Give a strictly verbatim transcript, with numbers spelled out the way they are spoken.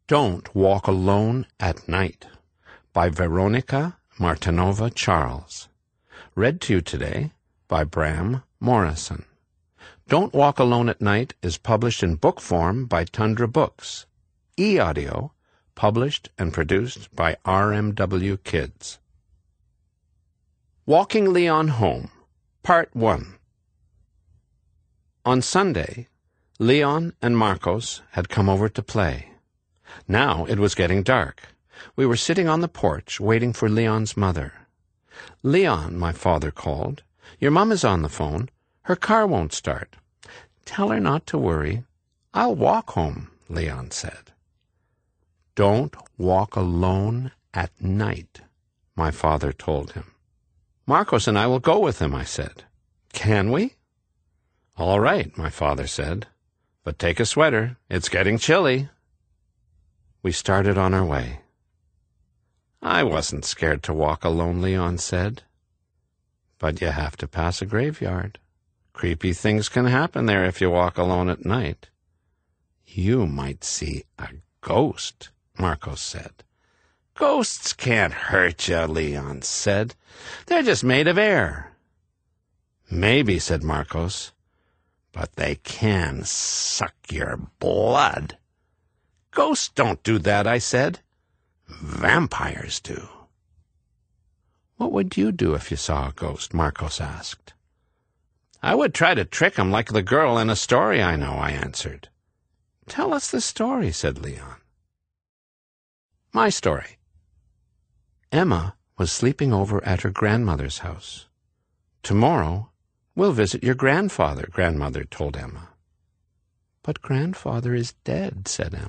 Don't Walk Alone at Night by Veronica Martinova Charles. Read to you today by Bram Morrison. Don't Walk Alone at Night is published in book form by Tundra Books. E-audio, published and produced by R M W Kids. Walking Leon Home, Part one. On Sunday, Leon and Marcos had come over to play. Now it was getting dark. We were sitting on the porch waiting for Leon's mother. "Leon," my father called, "your mom is on the phone. Her car won't start." "Tell her not to worry. I'll walk home," Leon said. "Don't walk alone at night," my father told him. "Marcos and I will go with him," I said. "Can we?" "All right," my father said. "But take a sweater. It's getting chilly." We started on our way. "I wasn't scared to walk alone," Leon said. "But you have to pass a graveyard. Creepy things can happen there if you walk alone at night." "You might see a ghost," Marcos said. "Ghosts can't hurt you," Leon said. "They're just made of air." "Maybe," said Marcos, "but they can suck your blood." "Ghosts don't do that," I said. "Vampires do." "What would you do if you saw a ghost?" Marcos asked. "I would try to trick 'em like the girl in a story I know," I answered. "Tell us the story," said Leon. My story. Emma was sleeping over at her grandmother's house. "Tomorrow, we'll visit your grandfather," grandmother told Emma. "But grandfather is dead," said Emma.